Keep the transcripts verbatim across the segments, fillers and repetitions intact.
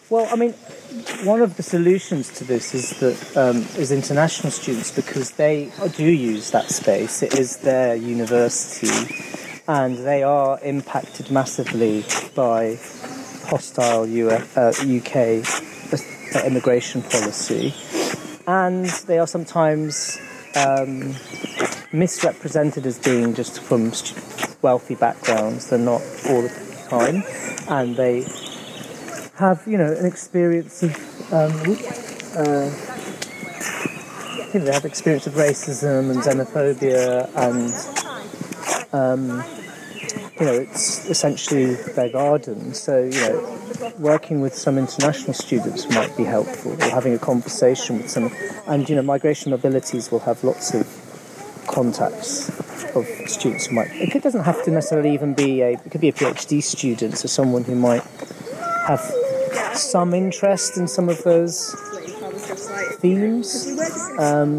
Well, I mean, one of the solutions to this is that um, is international students, because they do use that space. It is their university, and they are impacted massively by hostile U S, uh, U K immigration policy, and they are sometimes um, misrepresented as being just from wealthy backgrounds. They're not all the time, and they have, you know, an experience of, um, uh, you know, they have experience of racism and xenophobia, and, um, you know, it's essentially their garden. So, you know, working with some international students might be helpful, or having a conversation with some, and, you know, migration mobilities will have lots of contacts of students who might, it doesn't have to necessarily even be a, it could be a PhD student, so someone who might have some interest in some of those themes, um,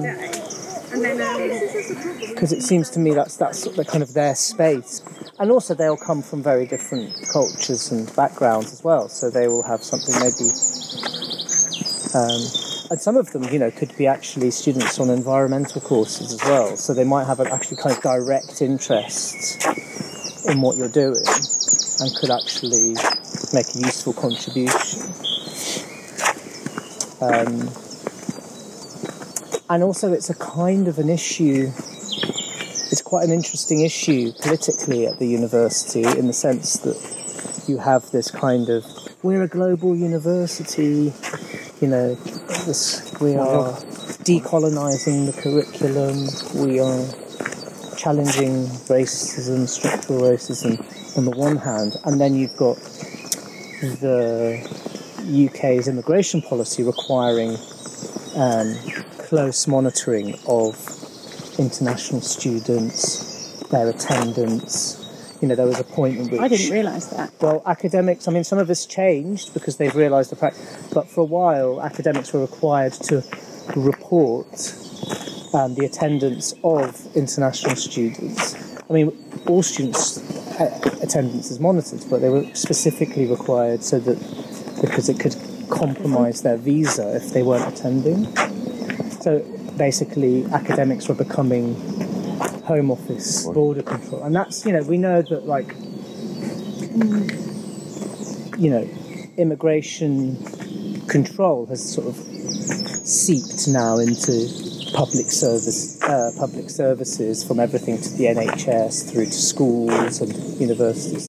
because it seems to me that's that's the kind of their space. And also they'll come from very different cultures and backgrounds as well, so they will have something maybe, um, and some of them, you know, could be actually students on environmental courses as well, so they might have an actually kind of direct interest in what you're doing and could actually make a useful contribution. Um, and also it's a kind of an issue, it's quite an interesting issue politically at the university, in the sense that you have this kind of, we're a global university, you know, this, we are decolonising the curriculum, we are challenging racism, structural racism on the one hand, and then you've got the U K's immigration policy requiring um, close monitoring of international students, their attendance. You know, there was a point in which... I didn't realise that. Well, academics, I mean, some of this changed because they've realised the fact, but for a while, academics were required to report um, the attendance of international students. I mean, all students' attendance is monitored, but they were specifically required so that, because it could compromise their visa if they weren't attending. So basically, academics were becoming Home Office border control, and that's, you know, we know that, like, you know, immigration control has sort of seeped now into public service, uh, public services, from everything to the N H S through to schools and universities.